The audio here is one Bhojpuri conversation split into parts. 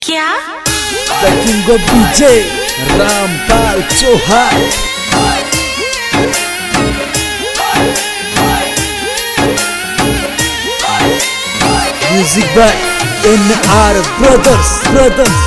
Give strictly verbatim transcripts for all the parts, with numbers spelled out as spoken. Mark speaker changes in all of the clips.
Speaker 1: क्या
Speaker 2: The King of D J Rampal Chauhan. Music by N R Brothers Brothers।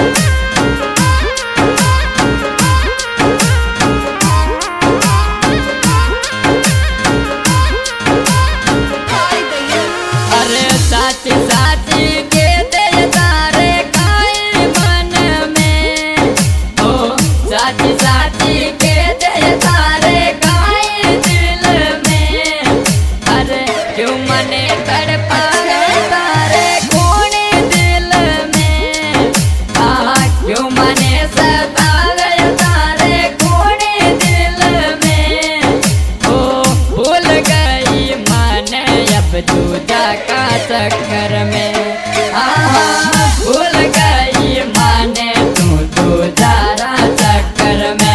Speaker 3: अरे साथी साथी के तेरे तारे काए मन में, ओ साथी साथी के तेरे तारे काए दिल में। अरे क्यों मने तड़पा है तारे कोने दिल में, आ क्यों मने सतावे तारे कोने दिल में। ओ भूल गई माने अब दूजा का चक्कर में, आहा भूल गई माने तू दूजारा चक्कर में।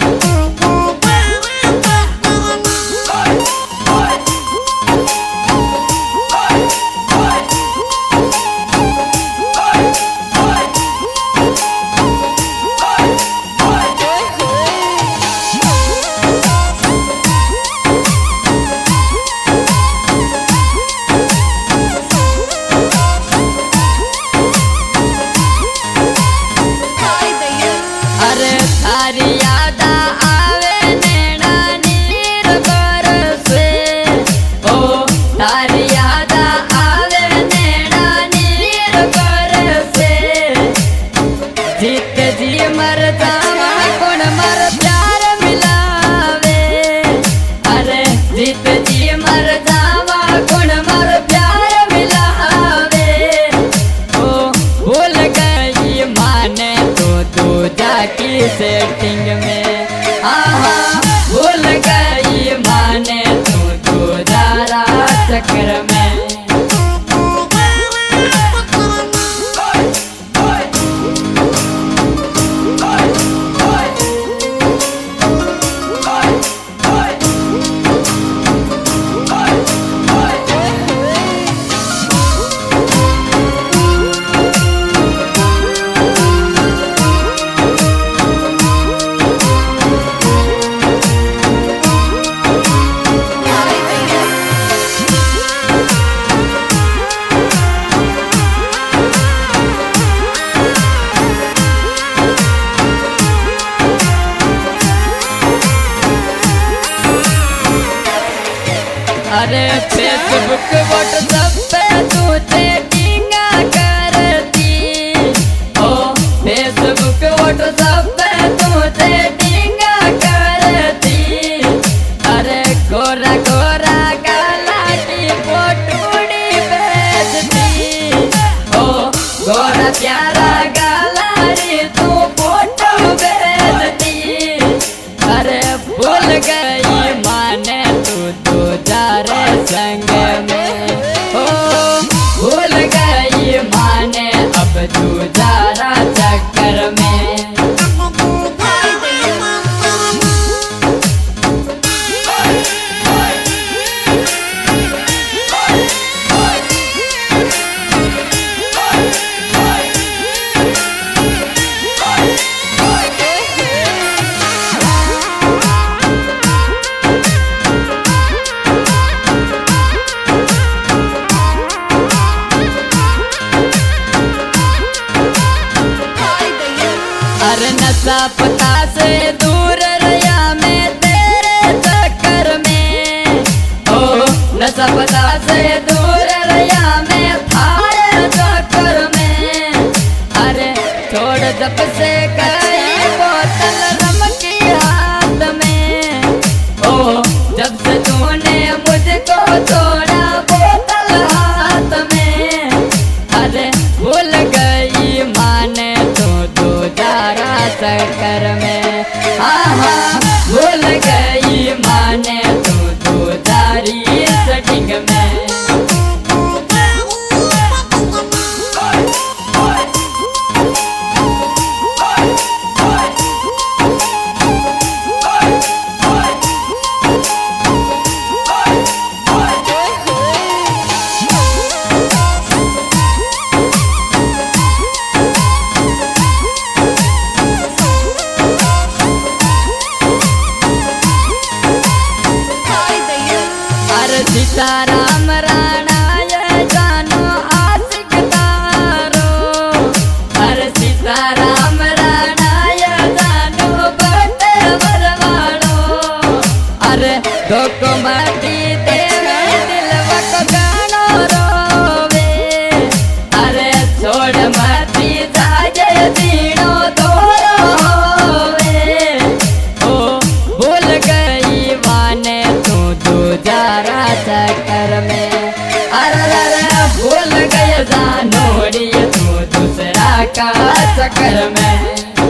Speaker 3: अरे थारी याद आवे नैना नीर बरसे, ओ थारी याद आवे नैना नीर बरसे। जीत जी मर जावा गुण मर प्यार मिलावे, अरे जीत जी मर जावा गुण मर प्यार मिलावे। ओ भूल गई माने तो दूजा की सेटिंग में, आहा भूल गई माने तू दूजारा चक्कर में। अरे फेसबुक व्हाट्सएप पे तू चैटिंग करती, ओ फेसबुक व्हाट्सएप पे तू चैटिंग करती। अरे गोरा गोरा काला की फोटोड़ी भेजती, ओ गोरा प्यारा गाला रे तू फोटो भेजती। अरे भूल गई माने तू दूजारे संग में, ओ भूल गई माने अब दूजारा चक्कर में। अरे नशा पता से दूर रहा मैं तेरे चक्कर में, ओ नशा पता से दूर रहा मैं थारे चक्कर में। अरे छोड़ जब से गई बोतल रम की हाथ में, ओ जब से तूने मुझको छोड़ा बोतल हाथ में। अरे भूल गई माने तू दूजारा चक्कर में, आहा भूल गई माने तू दूजारी सेटिंग में। का चक्कर में।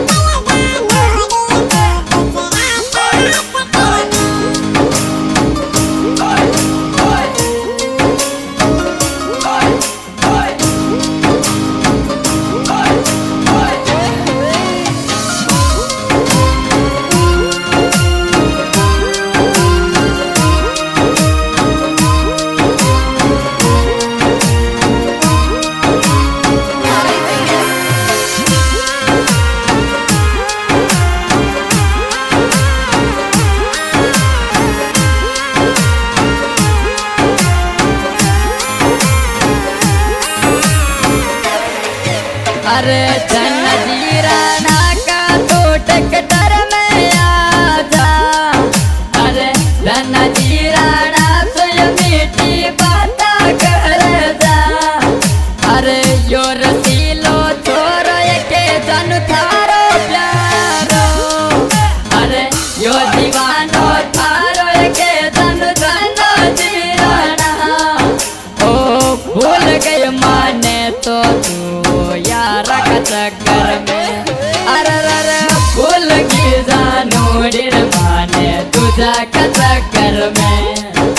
Speaker 3: अरे धन जीराना का तो टक्कर में आजा। अरे धन जीराना सोय मीठी बाता कर जा। अरे यो रसीलो छोरो के जन थारो प्यारो। अरे यो दीवानो थारो के जन धन जीराना। ओ भूल गई माने तो तू यार का चक्कर में। अरे अरे भूल की जानू डिर माने तुझा का चक्कर में।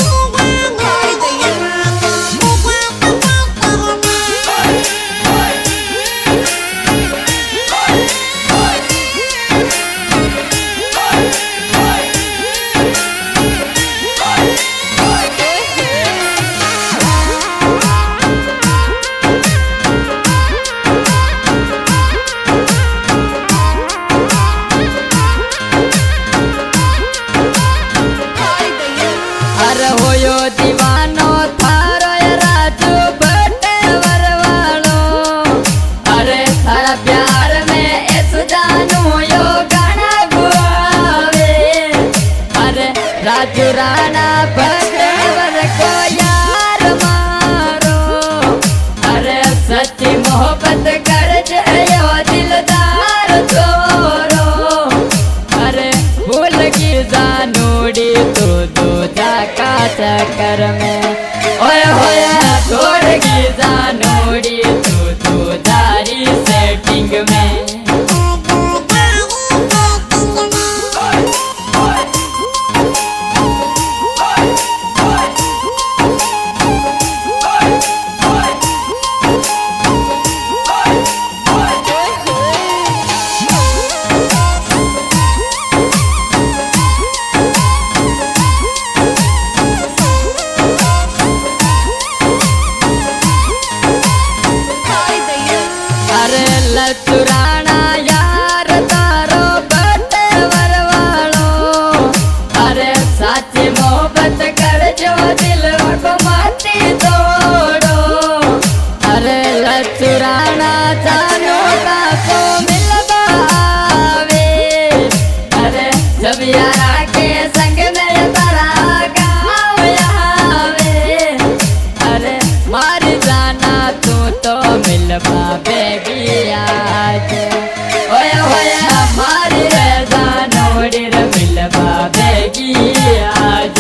Speaker 3: अरे होयो दीवानो थारो राजू बटे वरवालो। अरे थारा प्यार में इस जानू यो गाना गुआवे। अरे राजू राणा बटे वर को यार मारो। अरे सच्ची मोहब्बत कर जो दिलदार छोरो। अरे भूल की जानूड़ी तो दो का चक्कर में। ओए होए छोड़ की जानूड़ी तू तू दारी सेटिंग में। अरे लचुराना यार तारो बटे वरवालो। अरे साची मोहब्बत कर जो दिल को माटी तोड़ो। अरे लचुराना जानो का को मिलवावे। अरे जब यारा के संग में तारा गाँव आवे। अरे मार जाना तू तो मिलवा आज। ओए होए हमारी रजा नोडिर मिलवा बेगी आज।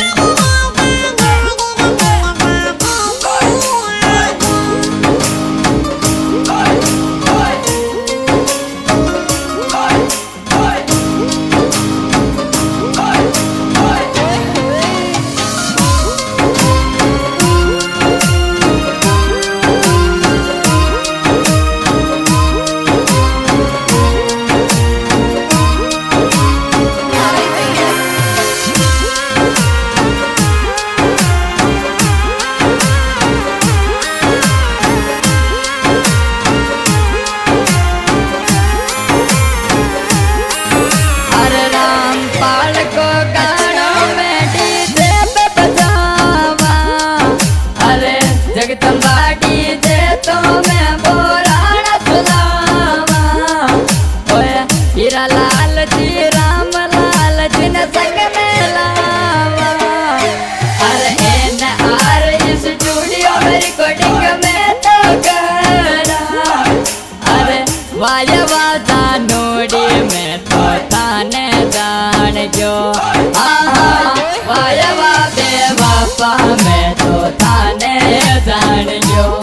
Speaker 3: जगदम्बाड़ी जे तो मैं बोराना सुनावा। ओए हीरा लाल जी राम लाल जी ने संग में लावा। अरे एन आर इस स्टूडियो में रिकॉर्डिंग में तो करा। अरे वायवा जानोड़ी में तो थाने जान जो। आहा वायवा बेवफा में तो थाने जान जो।